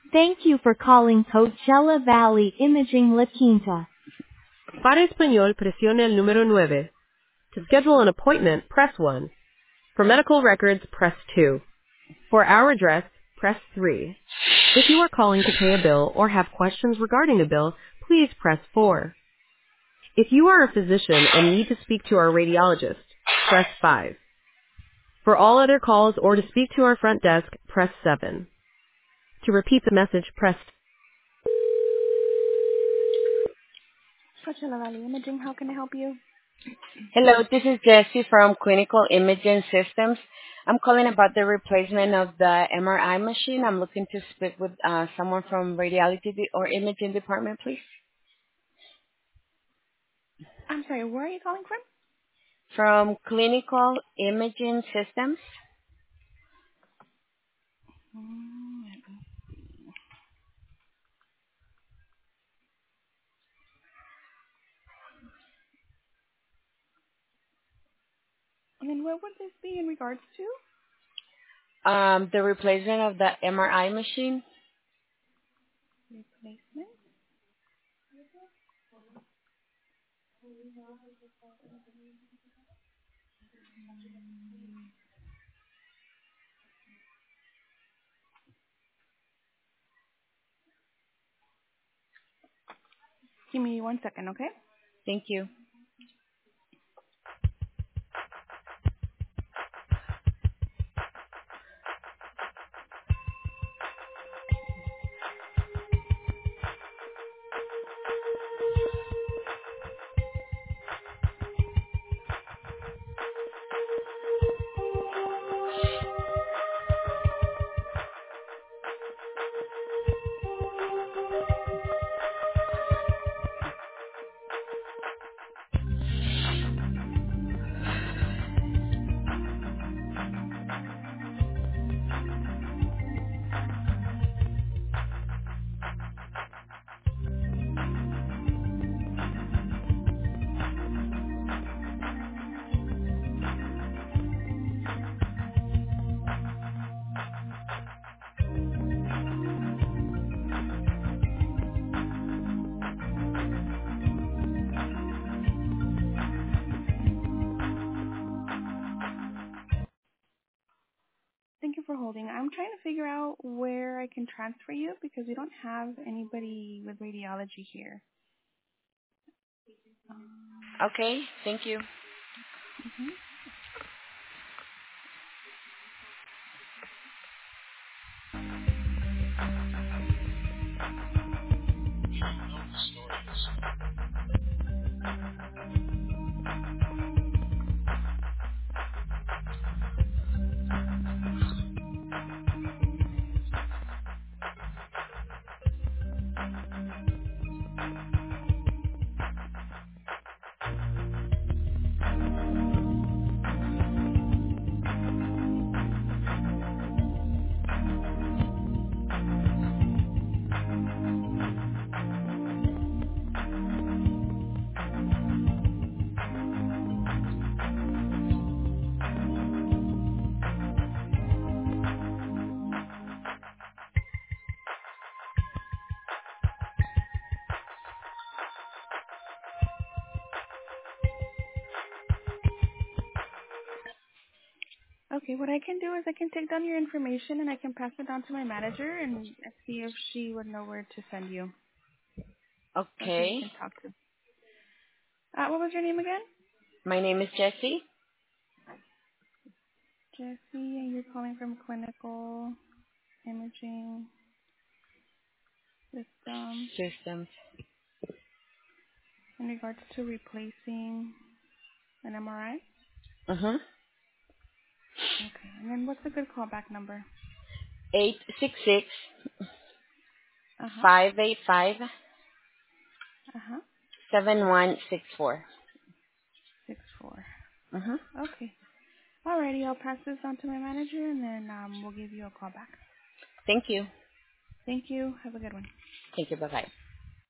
Thank you for calling Coachella Valley Imaging La Quinta. Para español, presione el número 9. To schedule an appointment, press 1. For medical records, press 2. For our address, press 3. If you are calling to pay a bill or have questions regarding a bill, please press 4. If you are a physician and need to speak to our radiologist, press 5. For all other calls or to speak to our front desk, press 7. To repeat the message, press. Coachella Valley Imaging, how can I help you? Hello, this is Jessie from Clinical Imaging Systems. I'm calling about the replacement of the MRI machine. I'm looking to speak with someone from radiology or imaging department, please. I'm sorry, where are you calling from? From Clinical Imaging Systems. And then what would this be in regards to? The replacement of the MRI machine. Replacement? Give me 1 second, okay? Thank you. Thank you for holding. I'm trying to figure out where I can transfer you because we don't have anybody with radiology here. Okay, thank you. Mhm. Okay, what I can do is I can take down your information and I can pass it on to my manager and see if she would know where to send you or who you Okay, can talk to. What was your name again? my name is Jessie. Jesse, and you're calling from Clinical Imaging System Systems. in regards to replacing an MRI. Mm-hmm. Okay, and then what's a good callback number? 866 Uh-huh, 585 uh-huh, 7164. 64. Mm-hmm. Okay, alrighty, I'll pass this on to my manager and then we'll give you a call back. Thank you. Thank you, have a good one. Thank you. Bye-bye.